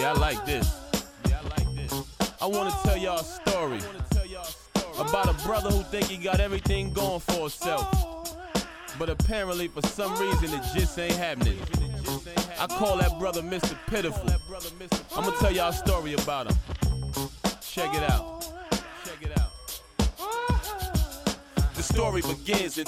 Yeah, I like this. I wanna tell y'all a story about a brother who think he got everything going for himself, but apparently for some reason it just ain't happening. I call that brother Mr. Pitiful. I'ma tell y'all a story about him. Check it out. The story begins in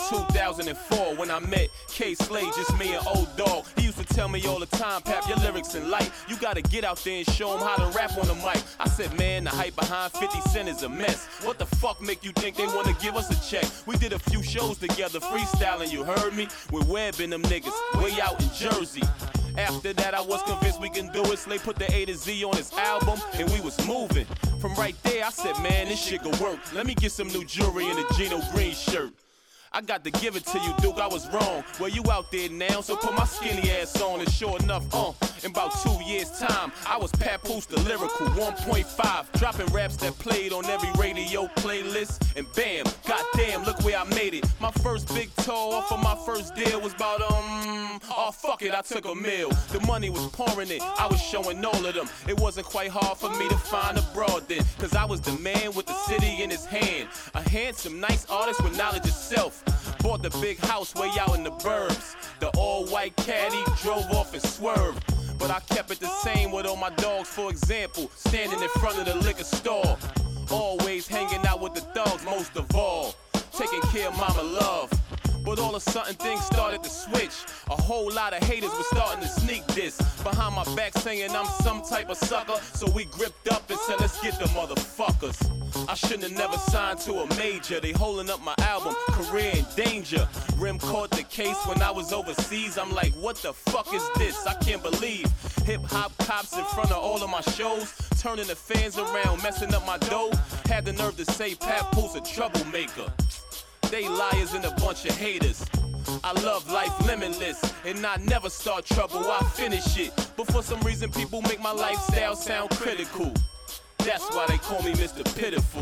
2004 when I met K. Slade, just me and Old Dog. He used to tell me all the time, Pap, your lyrics in light. You gotta get out there and show him how to rap on the mic. I said, man, the hype behind 50 Cent is a mess. What the fuck make you think they wanna give us a check? We did a few shows together, freestyling, you heard me? With Webb and them niggas, way out in Jersey. After that, I was convinced we can do it. Slade put the A to Z on his album, and we was moving. From right there, I said, man, this shit could work. Let me get some new jewelry and a Gino Green shirt. I got to give it to you, Duke, I was wrong. Well, you out there now, so put my skinny ass on. And sure enough, in about 2 years' time, I was Papoose the Lyrical 1.5, dropping raps that played on every radio playlist. And bam, goddamn, look where I made it. My first big tour off of my first deal was about, oh fuck it, I took a meal. The money was pouring in, I was showing all of them. It wasn't quite hard for me to find a broad then, cause I was the man with the city in his hand. A handsome, nice artist with knowledge of self. Bought the big house way out in the burbs. The all-white caddy drove off and swerved. But I kept it the same with all my dogs, for example, standing in front of the liquor store. Always hanging out with the thugs, most of all, taking care of mama love. But all of a sudden things started to switch. A whole lot of haters were starting to sneak this behind my back, saying I'm some type of sucker. So we gripped up and said, let's get the motherfuckers. I shouldn't have never signed to a major. They holding up my album, career in danger. Rim caught the case when I was overseas. I'm like, what the fuck is this? I can't believe hip-hop cops in front of all of my shows, turning the fans around, messing up my dough. Had the nerve to say Papoose a troublemaker. They liars and a bunch of haters. I love life limitless, and I never start trouble, I finish it. But for some reason people make my lifestyle sound critical. That's why they call me Mr. Pitiful.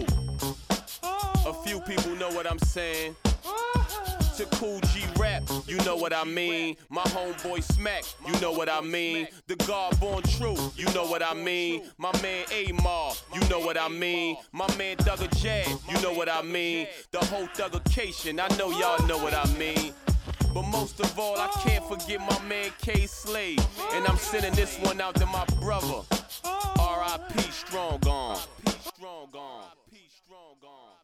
A few people know what I'm saying. To Cool G Rap, you know what I mean. My homeboy Smack, you know what I mean. The God Born True, you know what I mean. My man Amar, you know what I mean. My man Thugger Jad, you know what I mean. The whole Thuggercation, I know y'all know what I mean. But most of all, I can't forget my man K. Slade. And I'm sending this one out to my brother. R.I.P. Strong On.